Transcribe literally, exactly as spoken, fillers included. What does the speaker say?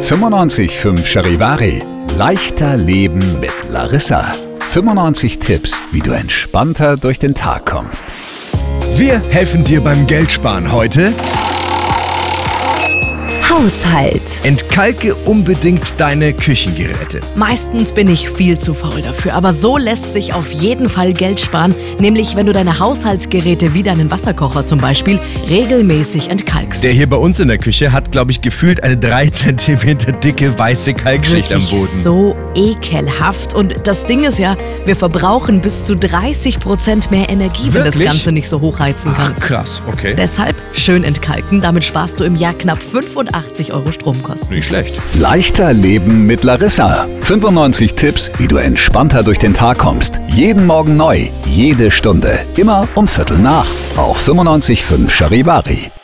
fünfundneunzig Komma fünf Charivari. Leichter Leben mit Larissa. fünfundneunzig Tipps, wie du entspannter durch den Tag kommst. Wir helfen dir beim Geldsparen heute. Haushalt. Entkalke unbedingt deine Küchengeräte. Meistens bin ich viel zu faul dafür, aber so lässt sich auf jeden Fall Geld sparen, nämlich wenn du deine Haushaltsgeräte wie deinen Wasserkocher zum Beispiel regelmäßig entkalkst. Der hier bei uns in der Küche hat, glaube ich, gefühlt eine drei Zentimeter dicke weiße Kalkschicht am Boden. So ekelhaft. Und das Ding ist ja, wir verbrauchen bis zu dreißig Prozent mehr Energie, wenn Wirklich? das Ganze nicht so hochheizen kann. Ach, krass, okay. Deshalb schön entkalken, damit sparst du im Jahr knapp fünfundachtzig Euro Stromkosten. Nicht schlecht. Leichter Leben mit Larissa. fünfundneunzig Tipps, wie du entspannter durch den Tag kommst. Jeden Morgen neu, jede Stunde, immer um Viertel nach. Auf fünfundneunzig Komma fünf Charivari.